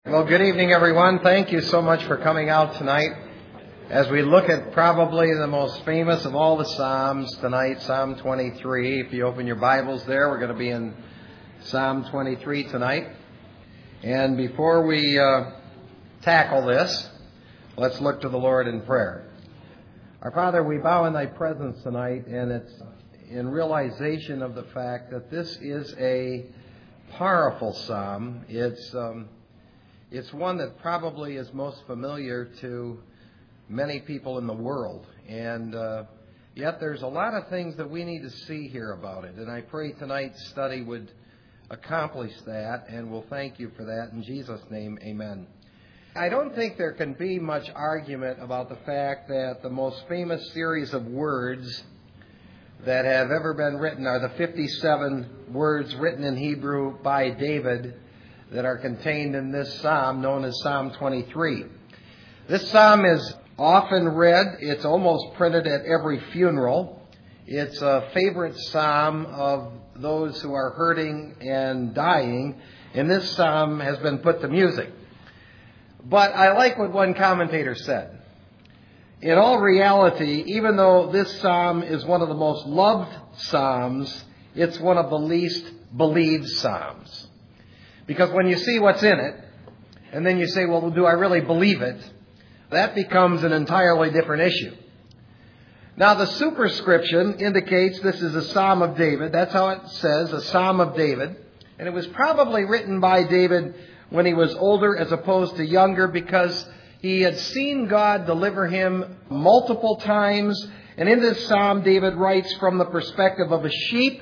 Well, good evening, everyone. Thank you so much for coming out tonight as we look at probably the most famous of all the Psalms tonight, Psalm 23. If you open your Bibles there, we're going to be in Psalm 23 tonight. And before we tackle this, let's look to the Lord in prayer. Our Father, we bow in Thy presence tonight, and it's in realization of the fact that this is a powerful psalm. It's one that probably is most familiar to many people in the world. And yet there's a lot of things that we need to see here about it. And I pray tonight's study would accomplish that, and we'll thank you for that. In Jesus' name, amen. I don't think there can be much argument about the fact that the most famous series of words that have ever been written are the 57 words written in Hebrew by David that are contained in this psalm known as Psalm 23. This psalm is often read. It's almost printed at every funeral. It's a favorite psalm of those who are hurting and dying, and this psalm has been put to music. But I like what one commentator said. In all reality, even though this psalm is one of the most loved psalms, it's one of the least believed psalms. Because when you see what's in it, and then you say, well, do I really believe it? That becomes an entirely different issue. Now, the superscription indicates this is a Psalm of David. That's how it says, a Psalm of David. And it was probably written by David when he was older as opposed to younger, because he had seen God deliver him multiple times. And in this psalm, David writes from the perspective of a sheep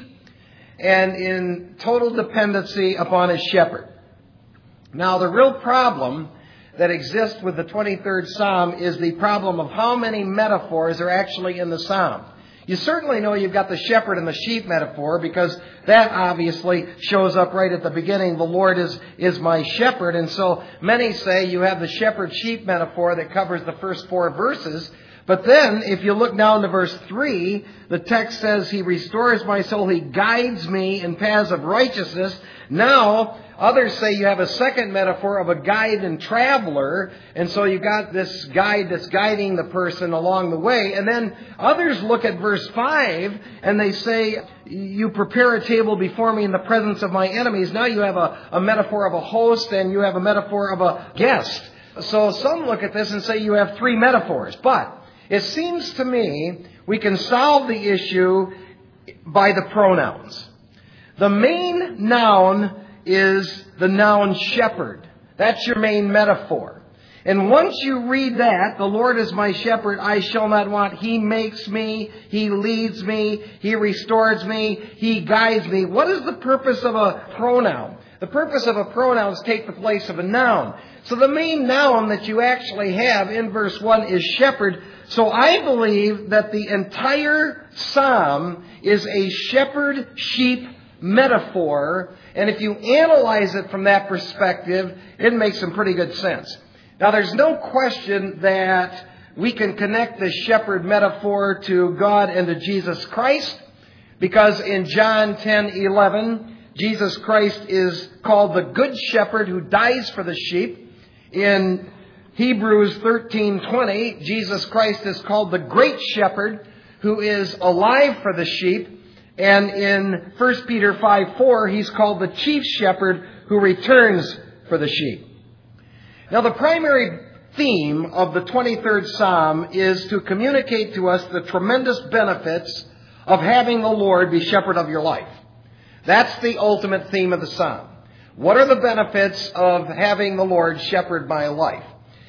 and in total dependency upon his shepherd. Now, the real problem that exists with the 23rd Psalm is the problem of how many metaphors are actually in the psalm. You certainly know you've got the shepherd and the sheep metaphor, because that obviously shows up right at the beginning. The Lord is my shepherd. And so many say you have the shepherd-sheep metaphor that covers the first 4 verses. But then, if you look down to verse 3, the text says, He restores my soul, He guides me in paths of righteousness. Now, others say you have a second metaphor of a guide and traveler, and so you've got this guide that's guiding the person along the way. And then others look at verse 5, and they say, You prepare a table before me in the presence of my enemies. Now you have a metaphor of a host, and you have a metaphor of a guest. So some look at this and say you have 3 metaphors. But it seems to me we can solve the issue by the pronouns. The main noun is the noun shepherd. That's your main metaphor. And once you read that, the Lord is my shepherd, I shall not want. He makes me, He leads me, He restores me, He guides me. What is the purpose of a pronoun? The purpose of a pronoun is take the place of a noun. So the main noun that you actually have in verse 1 is shepherd. So I believe that the entire psalm is a shepherd-sheep metaphor. And if you analyze it from that perspective, it makes some pretty good sense. Now, there's no question that we can connect the shepherd metaphor to God and to Jesus Christ, because in John 10:11, Jesus Christ is called the Good Shepherd who dies for the sheep. In Hebrews 13:20, Jesus Christ is called the Great Shepherd who is alive for the sheep. And in 1 Peter 5:4, He's called the Chief Shepherd who returns for the sheep. Now, the primary theme of the 23rd Psalm is to communicate to us the tremendous benefits of having the Lord be shepherd of your life. That's the ultimate theme of the psalm. What are the benefits of having the Lord shepherd my life?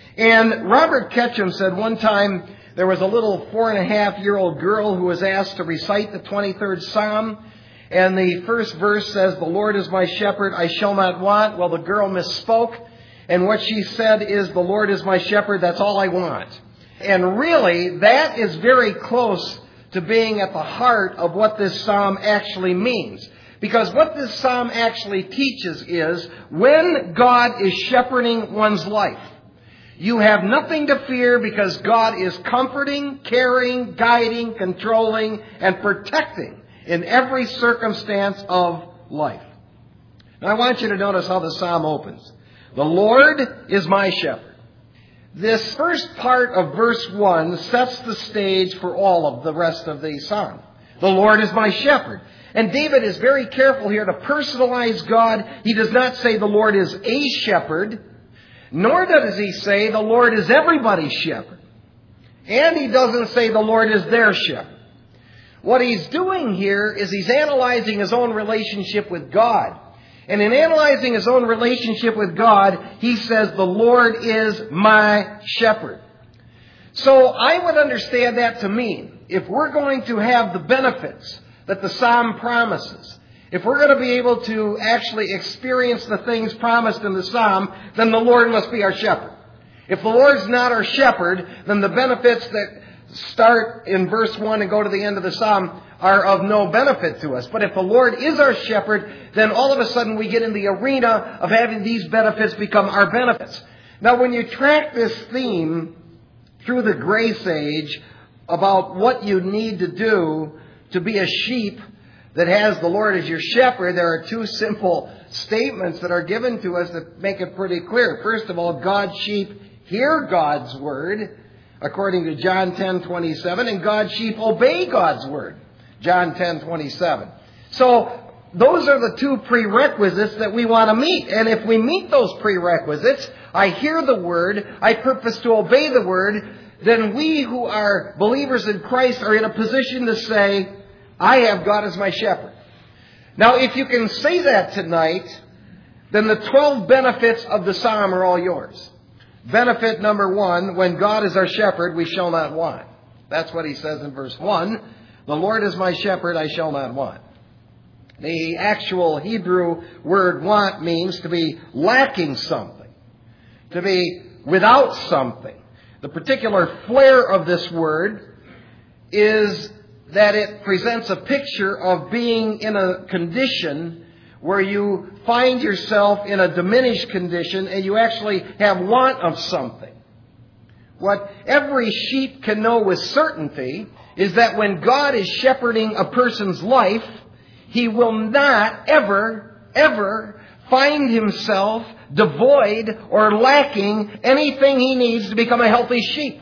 And Robert Ketchum said one time there was a little 4.5-year-old girl who was asked to recite the 23rd Psalm. And the first verse says, The Lord is my shepherd, I shall not want. Well, the girl misspoke. And what she said is, The Lord is my shepherd, that's all I want. And really, that is very close to being at the heart of what this psalm actually means. Because what this psalm actually teaches is, when God is shepherding one's life, you have nothing to fear, because God is comforting, caring, guiding, controlling, and protecting in every circumstance of life. Now, I want you to notice how the psalm opens. The Lord is my shepherd. This first part of verse 1 sets the stage for all of the rest of the psalm. The Lord is my shepherd. And David is very careful here to personalize God. He does not say the Lord is a shepherd, nor does he say the Lord is everybody's shepherd. And he doesn't say the Lord is their shepherd. What he's doing here is he's analyzing his own relationship with God. And in analyzing his own relationship with God, he says, the Lord is my shepherd. So I would understand that to mean, if we're going to have the benefits that the psalm promises, if we're going to be able to actually experience the things promised in the psalm, then the Lord must be our shepherd. If the Lord's not our shepherd, then the benefits that start in verse 1 and go to the end of the psalm are of no benefit to us. But if the Lord is our shepherd, then all of a sudden we get in the arena of having these benefits become our benefits. Now, when you track this theme through the grace age about what you need to do to be a sheep that has the Lord as your shepherd, there are two simple statements that are given to us that make it pretty clear. First of all, God's sheep hear God's word, according to John 10:27, and God's sheep obey God's word, John 10:27. So those are the two prerequisites that we want to meet. And if we meet those prerequisites, I hear the word, I purpose to obey the word, then we who are believers in Christ are in a position to say, I have God as my shepherd. Now, if you can say that tonight, then the 12 benefits of the psalm are all yours. Benefit number 1, when God is our shepherd, we shall not want. That's what he says in verse 1. The Lord is my shepherd, I shall not want. The actual Hebrew word want means to be lacking something, to be without something. The particular flair of this word is that it presents a picture of being in a condition where you find yourself in a diminished condition and you actually have want of something. What every sheep can know with certainty is that when God is shepherding a person's life, he will not ever find himself devoid or lacking anything he needs to become a healthy sheep.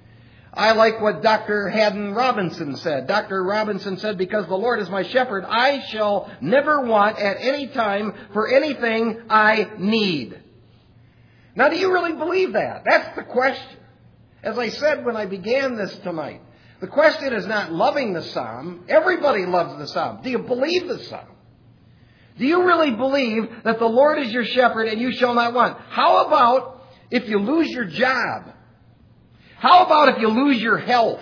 I like what Dr. Haddon Robinson said. Dr. Robinson said, because the Lord is my shepherd, I shall never want at any time for anything I need. Now, do you really believe that? That's the question. As I said when I began this tonight, the question is not loving the psalm. Everybody loves the psalm. Do you believe the psalm? Do you really believe that the Lord is your shepherd and you shall not want? How about if you lose your job? How about if you lose your health?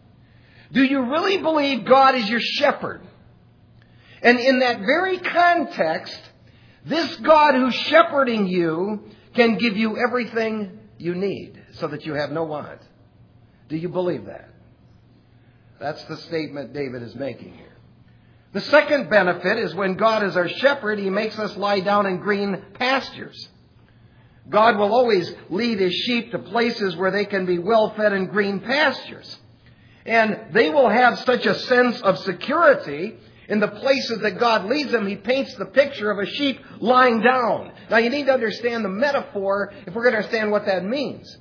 Do you really believe God is your shepherd? And in that very context, this God who's shepherding you can give you everything you need so that you have no want. Do you believe that? That's the statement David is making here. The second benefit is when God is our shepherd, he makes us lie down in green pastures. God will always lead his sheep to places where they can be well fed in green pastures. And they will have such a sense of security in the places that God leads them. He paints the picture of a sheep lying down. Now you need to understand the metaphor if we're going to understand what that means.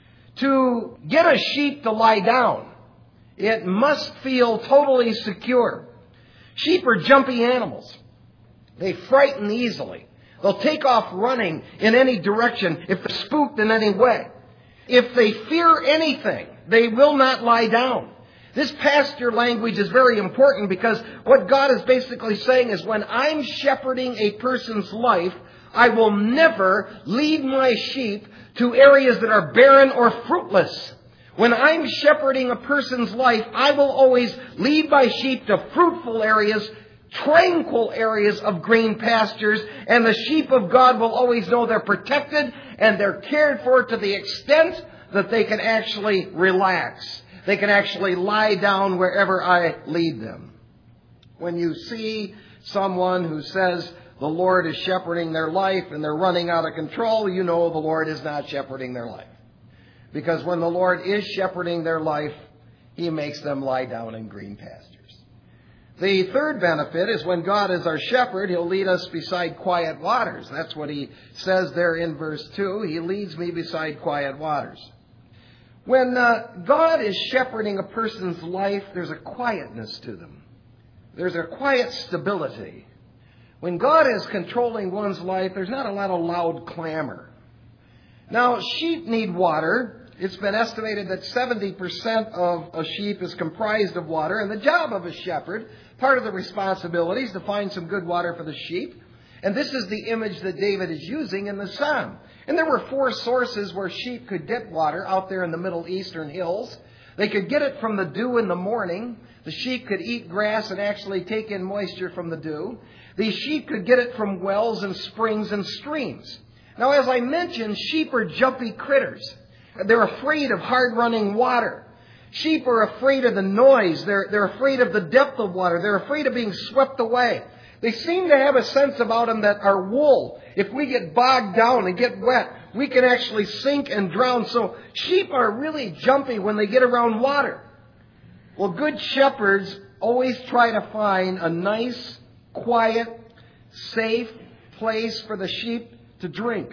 To get a sheep to lie down, it must feel totally secure. Sheep are jumpy animals. They frighten easily. They'll take off running in any direction if they're spooked in any way. If they fear anything, they will not lie down. This pasture language is very important because what God is basically saying is when I'm shepherding a person's life, I will never lead my sheep to areas that are barren or fruitless. When I'm shepherding a person's life, I will always lead my sheep to fruitful areas, tranquil areas of green pastures, and the sheep of God will always know they're protected and they're cared for to the extent that they can actually relax. They can actually lie down wherever I lead them. When you see someone who says the Lord is shepherding their life and they're running out of control, you know the Lord is not shepherding their life. Because when the Lord is shepherding their life, he makes them lie down in green pastures. The third benefit is when God is our shepherd, He'll lead us beside quiet waters. That's what He says there in verse 2. He leads me beside quiet waters. When God is shepherding a person's life, there's a quietness to them. There's a quiet stability. When God is controlling one's life, there's not a lot of loud clamor. Now, sheep need water. It's been estimated that 70% of a sheep is comprised of water. And the job of a shepherd, part of the responsibility, is to find some good water for the sheep. And this is the image that David is using in the psalm. And there were 4 sources where sheep could get water out there in the Middle Eastern hills. They could get it from the dew in the morning. The sheep could eat grass and actually take in moisture from the dew. The sheep could get it from wells and springs and streams. Now, as I mentioned, sheep are jumpy critters. They're afraid of hard-running water. Sheep are afraid of the noise. They're afraid of the depth of water. They're afraid of being swept away. They seem to have a sense about them that our wool, if we get bogged down and get wet, we can actually sink and drown. So sheep are really jumpy when they get around water. Well, good shepherds always try to find a nice, quiet, safe place for the sheep to drink.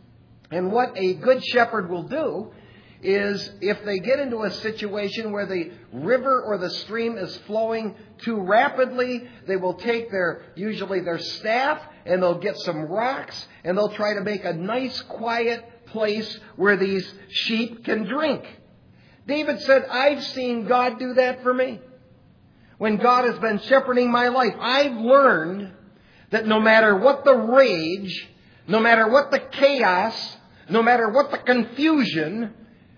And what a good shepherd will do is if they get into a situation where the river or the stream is flowing too rapidly, they will take usually their staff, and they'll get some rocks, and they'll try to make a nice, quiet place where these sheep can drink. David said, I've seen God do that for me. When God has been shepherding my life, I've learned that no matter what the rage, no matter what the chaos, no matter what the confusion,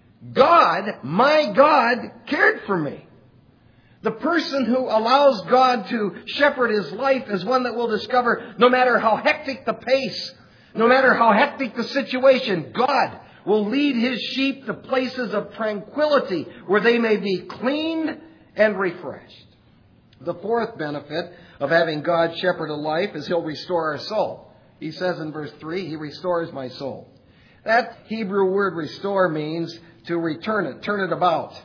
God, my God, cared for me. The person who allows God to shepherd his life is one that will discover no matter how hectic the pace, no matter how hectic the situation, God will lead his sheep to places of tranquility where they may be cleaned and refreshed. The fourth benefit of having God shepherd a life is He'll restore our soul. He says in verse 3, He restores my soul. That Hebrew word restore means to return it, turn it about,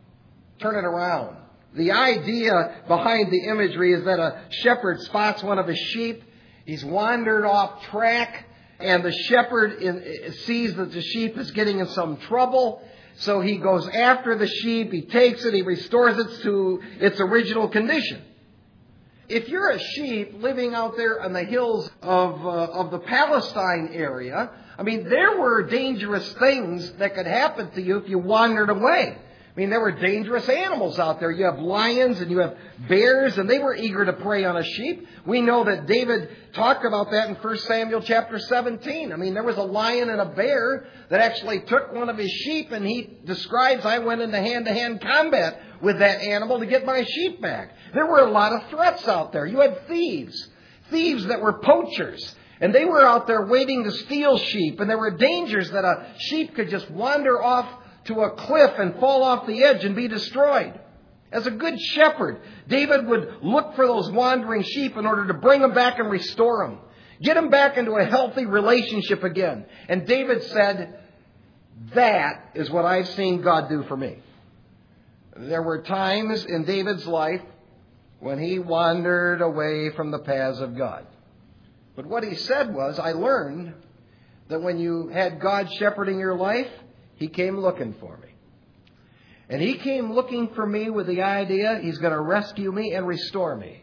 turn it around. The idea behind the imagery is that a shepherd spots one of his sheep. He's wandered off track, and the shepherd sees that the sheep is getting in some trouble. So he goes after the sheep, he takes it, he restores it to its original condition. If you're a sheep living out there on the hills of the Palestine area, I mean, there were dangerous things that could happen to you if you wandered away. I mean, there were dangerous animals out there. You have lions and you have bears, and they were eager to prey on a sheep. We know that David talked about that in 1 Samuel chapter 17. I mean, there was a lion and a bear that actually took one of his sheep, and he describes, I went into hand-to-hand combat with that animal to get my sheep back. There were a lot of threats out there. You had thieves that were poachers. And they were out there waiting to steal sheep. And there were dangers that a sheep could just wander off to a cliff and fall off the edge and be destroyed. As a good shepherd, David would look for those wandering sheep in order to bring them back and restore them. Get them back into a healthy relationship again. And David said, that is what I've seen God do for me. There were times in David's life when he wandered away from the paths of God. But what he said was, I learned that when you had God shepherding your life, He came looking for me. And He came looking for me with the idea He's going to rescue me and restore me.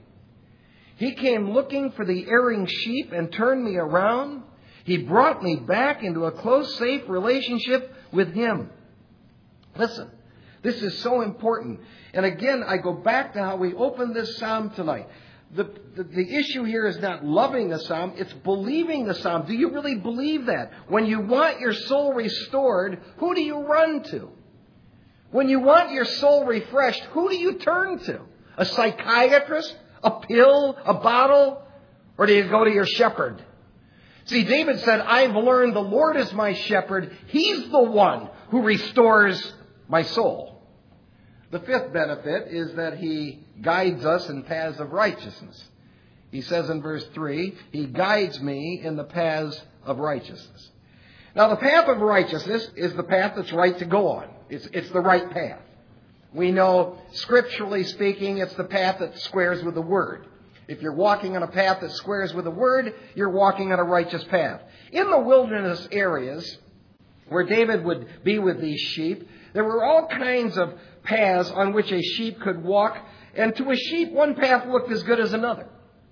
He came looking for the erring sheep and turned me around. He brought me back into a close, safe relationship with Him. Listen, this is so important. And again, I go back to how we opened this psalm tonight. The issue here is not loving the psalm, it's believing the psalm. Do you really believe that? When you want your soul restored, who do you run to? When you want your soul refreshed, who do you turn to? A psychiatrist? A pill? A bottle? Or do you go to your shepherd? See, David said, I've learned the Lord is my shepherd. He's the one who restores my soul. The fifth benefit is that He guides us in paths of righteousness. He says in verse 3, He guides me in the paths of righteousness. Now, the path of righteousness is the path that's right to go on. It's the right path. We know, scripturally speaking, it's the path that squares with the Word. If you're walking on a path that squares with the Word, you're walking on a righteous path. In the wilderness areas where David would be with these sheep, there were all kinds of paths on which a sheep could walk. And to a sheep, one path looked as good as another.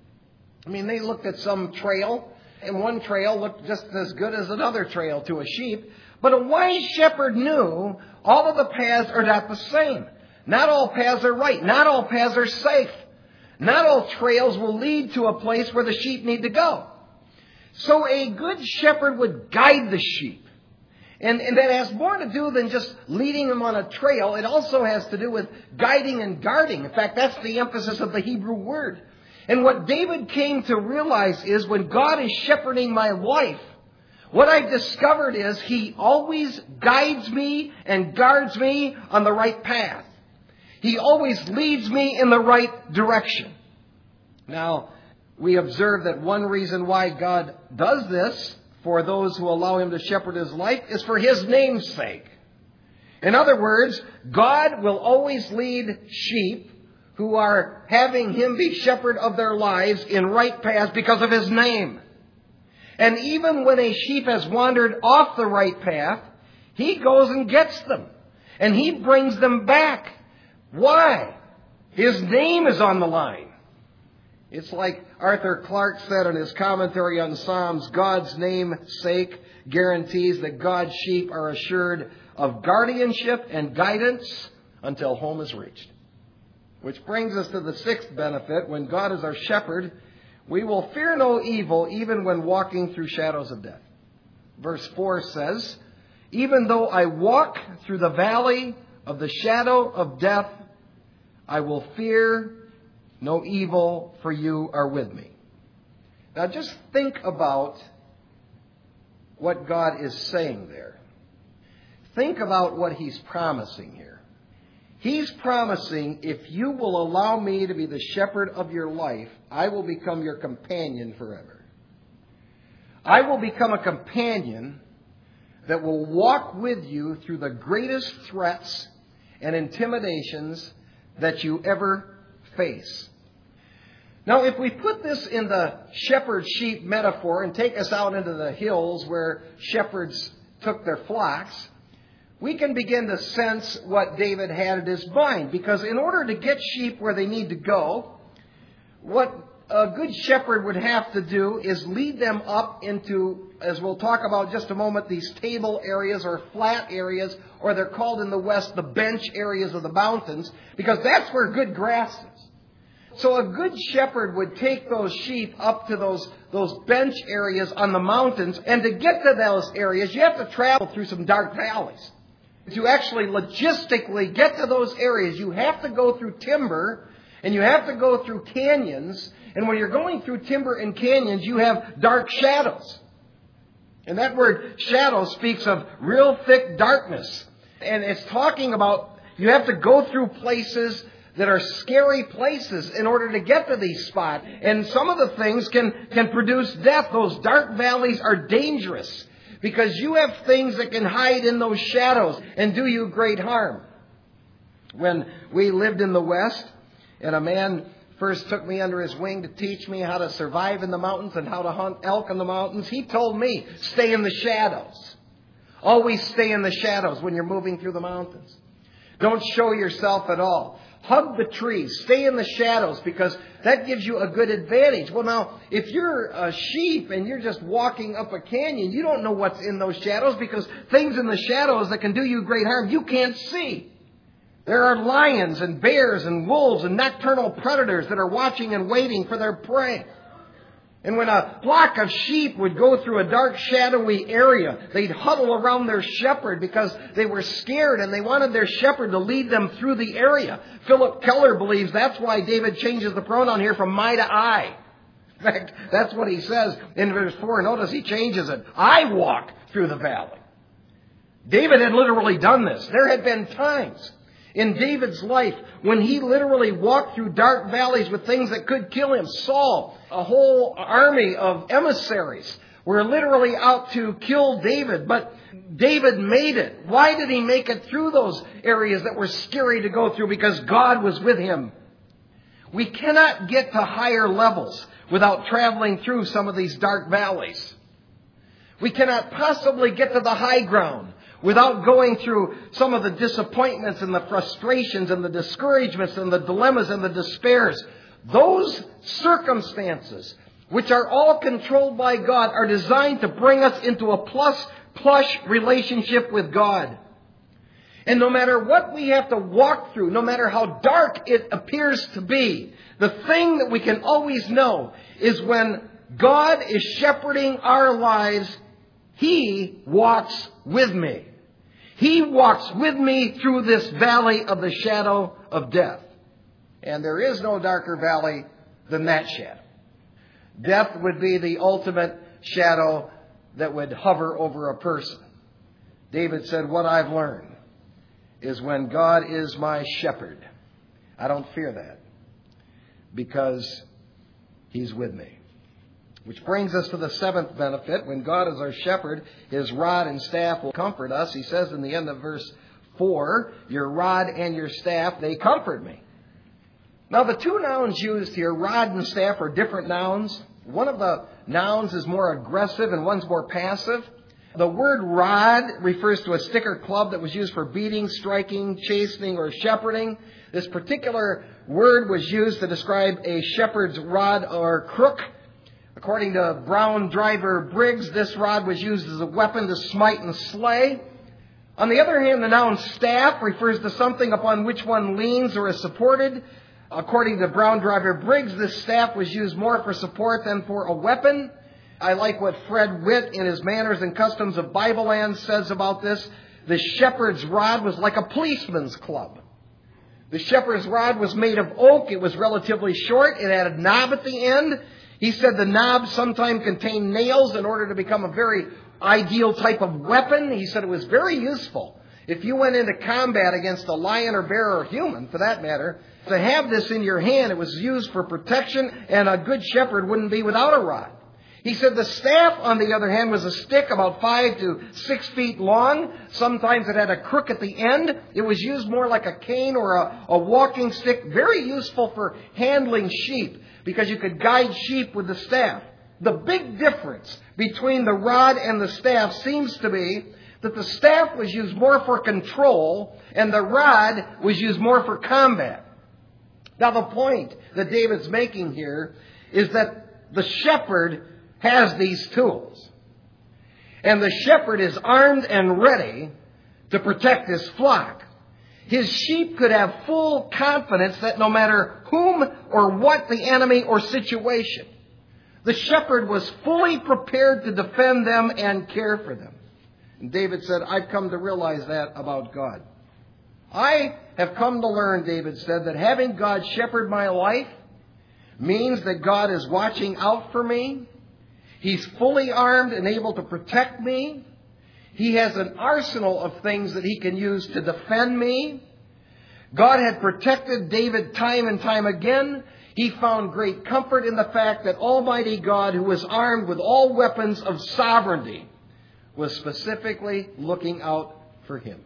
I mean, they looked at some trail, and one trail looked just as good as another trail to a sheep. But a wise shepherd knew all of the paths are not the same. Not all paths are right. Not all paths are safe. Not all trails will lead to a place where the sheep need to go. So a good shepherd would guide the sheep. And that has more to do than just leading them on a trail. It also has to do with guiding and guarding. In fact, that's the emphasis of the Hebrew word. And what David came to realize is when God is shepherding my life, what I've discovered is He always guides me and guards me on the right path. He always leads me in the right direction. Now, we observe that one reason why God does this for those who allow Him to shepherd His life is for His name's sake. In other words, God will always lead sheep who are having Him be shepherd of their lives in right paths because of His name. And even when a sheep has wandered off the right path, He goes and gets them. And He brings them back. Why? His name is on the line. It's like Arthur Clarke said in his commentary on Psalms, God's name's sake guarantees that God's sheep are assured of guardianship and guidance until home is reached. Which brings us to the sixth benefit. When God is our shepherd, we will fear no evil even when walking through shadows of death. Verse 4 says, even though I walk through the valley of the shadow of death, I will fear no evil, for you are with me. Now just think about what God is saying there. Think about what He's promising here. He's promising, if you will allow me to be the shepherd of your life, I will become your companion forever. I will become a companion that will walk with you through the greatest threats and intimidations that you ever face. Now, if we put this in the shepherd-sheep metaphor and take us out into the hills where shepherds took their flocks, we can begin to sense what David had in his mind. Because in order to get sheep where they need to go, what a good shepherd would have to do is lead them up into, as we'll talk about just a moment, these table areas or flat areas, or they're called in the West the bench areas of the mountains, because that's where good grass is. So a good shepherd would take those sheep up to those bench areas on the mountains, and to get to those areas, you have to travel through some dark valleys. To actually logistically get to those areas, you have to go through timber, and you have to go through canyons, and when you're going through timber and canyons, you have dark shadows. And that word shadow speaks of real thick darkness. And it's talking about you have to go through places that are scary places in order to get to these spots. And some of the things can produce death. Those dark valleys are dangerous because you have things that can hide in those shadows and do you great harm. When we lived in the West, and a man first took me under his wing to teach me how to survive in the mountains and how to hunt elk in the mountains, he told me, stay in the shadows. Always stay in the shadows when you're moving through the mountains. Don't show yourself at all. Hug the trees. Stay in the shadows because that gives you a good advantage. Well, now, if you're a sheep and you're just walking up a canyon, you don't know what's in those shadows because things in the shadows that can do you great harm, you can't see. There are lions and bears and wolves and nocturnal predators that are watching and waiting for their prey. And when a flock of sheep would go through a dark, shadowy area, they'd huddle around their shepherd because they were scared and they wanted their shepherd to lead them through the area. Philip Keller believes that's why David changes the pronoun here from my to I. In fact, that's what he says in verse 4. Notice he changes it. I walk through the valley. David had literally done this. There had been times in David's life when he literally walked through dark valleys with things that could kill him. Saul, a whole army of emissaries, were literally out to kill David, but David made it. Why did he make it through those areas that were scary to go through? Because God was with him. We cannot get to higher levels without traveling through some of these dark valleys. We cannot possibly get to the high ground without going through some of the disappointments and the frustrations and the discouragements and the dilemmas and the despairs. Those circumstances, which are all controlled by God, are designed to bring us into a plush relationship with God. And no matter what we have to walk through, no matter how dark it appears to be, the thing that we can always know is when God is shepherding our lives, He walks with me. He walks with me through this valley of the shadow of death. And there is no darker valley than that shadow. Death would be the ultimate shadow that would hover over a person. David said, what I've learned is when God is my shepherd, I don't fear that because He's with me. Which brings us to the seventh benefit. When God is our shepherd, His rod and staff will comfort us. He says in the end of verse 4, your rod and your staff, they comfort me. Now the two nouns used here, rod and staff, are different nouns. One of the nouns is more aggressive and one's more passive. The word rod refers to a stick or club that was used for beating, striking, chastening, or shepherding. This particular word was used to describe a shepherd's rod or crook. According to Brown Driver Briggs, this rod was used as a weapon to smite and slay. On the other hand, the noun staff refers to something upon which one leans or is supported. According to Brown Driver Briggs, this staff was used more for support than for a weapon. I like what Fred Witt in his Manners and Customs of Bible Land says about this. The shepherd's rod was like a policeman's club. The shepherd's rod was made of oak. It was relatively short. It had a knob at the end. He said the knob sometimes contained nails in order to become a very ideal type of weapon. He said it was very useful. If you went into combat against a lion or bear or human, for that matter, to have this in your hand, it was used for protection, and a good shepherd wouldn't be without a rod. He said the staff, on the other hand, was a stick about 5 to 6 feet long. Sometimes it had a crook at the end. It was used more like a cane or a walking stick. Very useful for handling sheep because you could guide sheep with the staff. The big difference between the rod and the staff seems to be that the staff was used more for control and the rod was used more for combat. Now the point that David's making here is that the shepherd has these tools. And the shepherd is armed and ready to protect his flock. His sheep could have full confidence that no matter whom or what the enemy or situation, the shepherd was fully prepared to defend them and care for them. And David said, I've come to realize that about God. I have come to learn, David said, that having God shepherd my life means that God is watching out for me. He's fully armed and able to protect me. He has an arsenal of things that He can use to defend me. God had protected David time and time again. He found great comfort in the fact that Almighty God, who was armed with all weapons of sovereignty, was specifically looking out for him.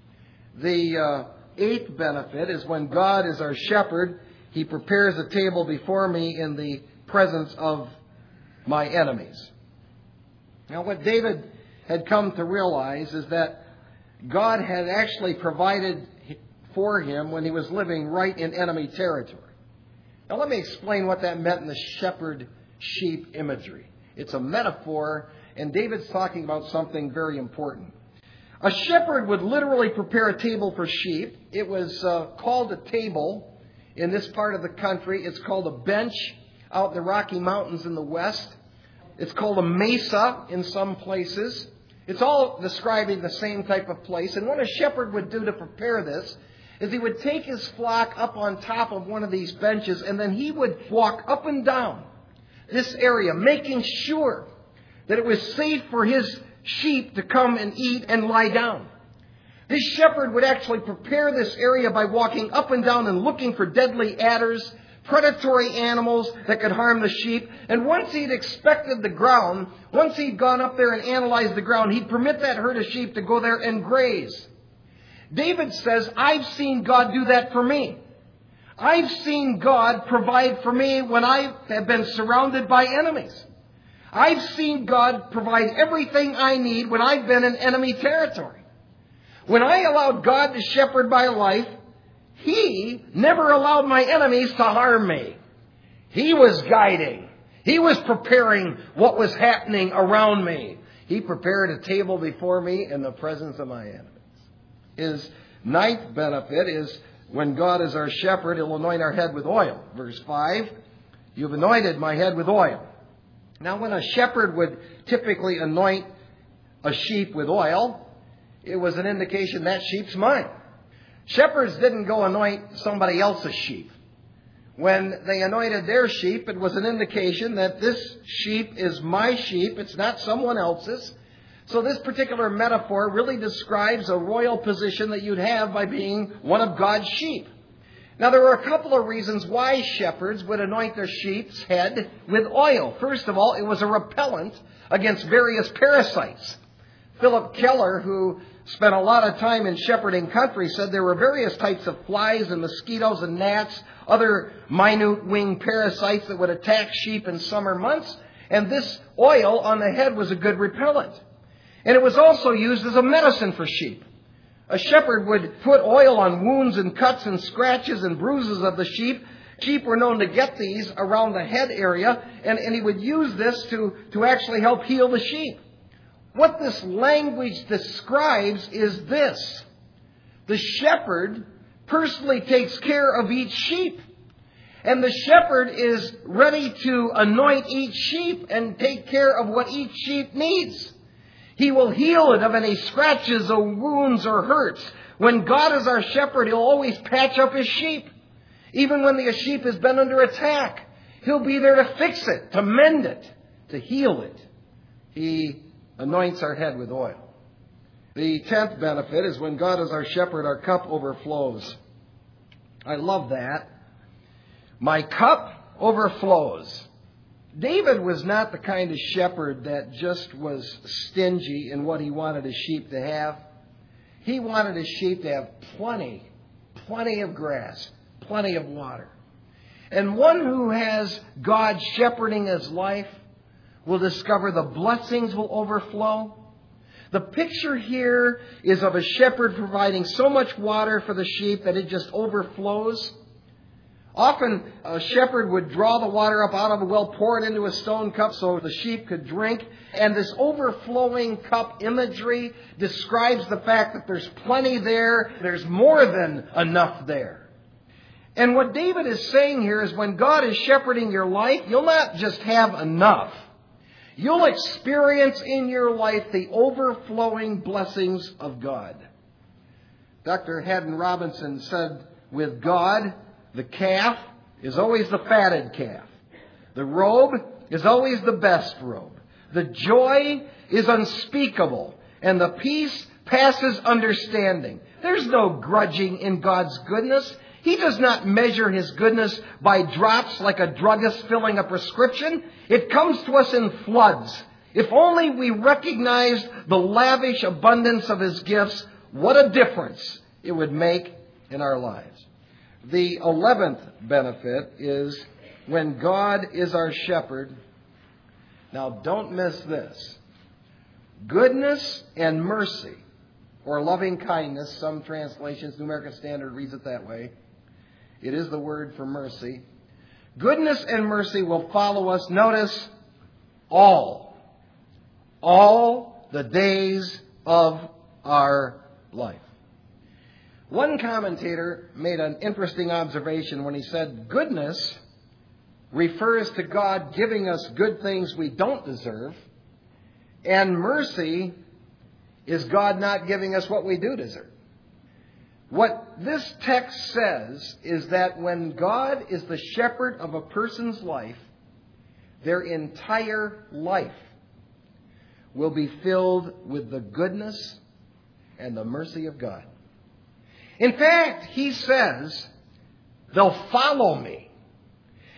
The eighth benefit is when God is our shepherd, He prepares a table before me in the presence of my enemies. Now, what David had come to realize is that God had actually provided for him when he was living right in enemy territory. Now, let me explain what that meant in the shepherd-sheep imagery. It's a metaphor, and David's talking about something very important. A shepherd would literally prepare a table for sheep. It was called a table in this part of the country. It's called a bench out in the Rocky Mountains in the west. It's called a mesa in some places. It's all describing the same type of place. And what a shepherd would do to prepare this is he would take his flock up on top of one of these benches, and then he would walk up and down this area, making sure that it was safe for his sheep to come and eat and lie down. This shepherd would actually prepare this area by walking up and down and looking for deadly adders predatory animals that could harm the sheep. And once he'd inspected the ground, once he'd gone up there and analyzed the ground, he'd permit that herd of sheep to go there and graze. David says, I've seen God do that for me. I've seen God provide for me when I have been surrounded by enemies. I've seen God provide everything I need when I've been in enemy territory. When I allowed God to shepherd my life, He never allowed my enemies to harm me. He was guiding. He was preparing what was happening around me. He prepared a table before me in the presence of my enemies. His ninth benefit is when God is our shepherd, He'll anoint our head with oil. Verse 5, you've anointed my head with oil. Now, when a shepherd would typically anoint a sheep with oil, it was an indication that sheep's mine. Shepherds didn't go anoint somebody else's sheep. When they anointed their sheep, it was an indication that this sheep is my sheep. It's not someone else's. So this particular metaphor really describes a royal position that you'd have by being one of God's sheep. Now, there were a couple of reasons why shepherds would anoint their sheep's head with oil. First of all, it was a repellent against various parasites. Philip Keller, who spent a lot of time in shepherding country, said there were various types of flies and mosquitoes and gnats, other minute wing parasites that would attack sheep in summer months. And this oil on the head was a good repellent. And it was also used as a medicine for sheep. A shepherd would put oil on wounds and cuts and scratches and bruises of the sheep. Sheep were known to get these around the head area, and he would use this to actually help heal the sheep. What this language describes is this. The shepherd personally takes care of each sheep. And the shepherd is ready to anoint each sheep and take care of what each sheep needs. He will heal it of any scratches or wounds or hurts. When God is our shepherd, He'll always patch up His sheep. Even when the sheep has been under attack, He'll be there to fix it, to mend it, to heal it. He anoints our head with oil. The 10th benefit is when God is our shepherd, our cup overflows. I love that. My cup overflows. David was not the kind of shepherd that just was stingy in what he wanted his sheep to have. He wanted his sheep to have plenty of grass, plenty of water. And one who has God shepherding his life will discover the blessings will overflow. The picture here is of a shepherd providing so much water for the sheep that it just overflows. Often a shepherd would draw the water up out of a well, pour it into a stone cup so the sheep could drink. And this overflowing cup imagery describes the fact that there's plenty there. There's more than enough there. And what David is saying here is when God is shepherding your life, you'll not just have enough. You'll experience in your life the overflowing blessings of God. Dr. Haddon Robinson said, with God, the calf is always the fatted calf. The robe is always the best robe. The joy is unspeakable, and the peace passes understanding. There's no grudging in God's goodness. He does not measure His goodness by drops like a druggist filling a prescription. It comes to us in floods. If only we recognize the lavish abundance of His gifts, what a difference it would make in our lives. The 11th benefit is when God is our shepherd. Now, don't miss this. Goodness and mercy, or loving kindness, some translations, New American Standard reads it that way. It is the word for mercy. Goodness and mercy will follow us, notice, all the days of our life. One commentator made an interesting observation when he said, goodness refers to God giving us good things we don't deserve, and mercy is God not giving us what we do deserve. What this text says is that when God is the shepherd of a person's life, their entire life will be filled with the goodness and the mercy of God. In fact, he says, they'll follow me.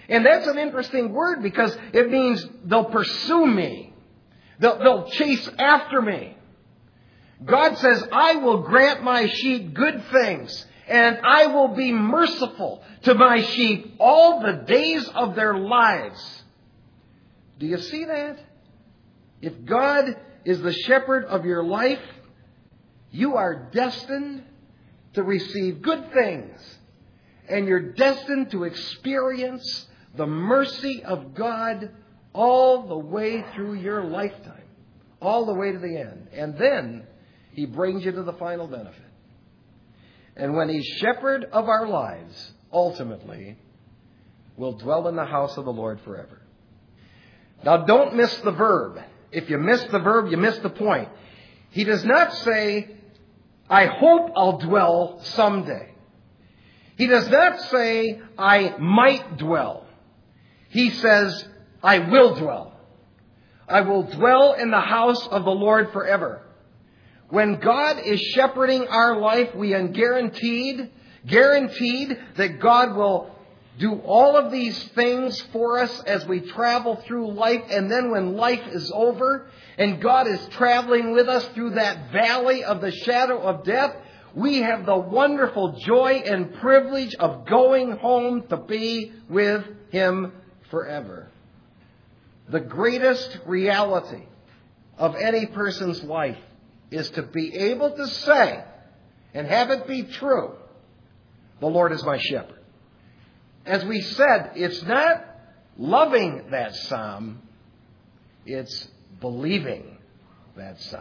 And that's an interesting word because it means they'll pursue me. They'll chase after me. God says, I will grant my sheep good things, and I will be merciful to my sheep all the days of their lives. Do you see that? If God is the shepherd of your life, you are destined to receive good things. And you're destined to experience the mercy of God all the way through your lifetime. All the way to the end. And then He brings you to the final benefit. And when He's shepherd of our lives, ultimately, we'll dwell in the house of the Lord forever. Now, don't miss the verb. If you miss the verb, you miss the point. He does not say, I hope I'll dwell someday. He does not say, I might dwell. He says, I will dwell. I will dwell in the house of the Lord forever. When God is shepherding our life, we are guaranteed that God will do all of these things for us as we travel through life. And then when life is over and God is traveling with us through that valley of the shadow of death, we have the wonderful joy and privilege of going home to be with Him forever. The greatest reality of any person's life is to be able to say, and have it be true, the Lord is my shepherd. As we said, it's not loving that psalm, it's believing that psalm.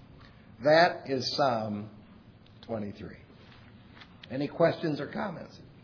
That is Psalm 23. Any questions or comments?